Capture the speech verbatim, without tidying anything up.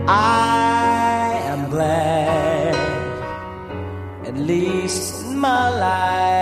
I am glad, at least in my life.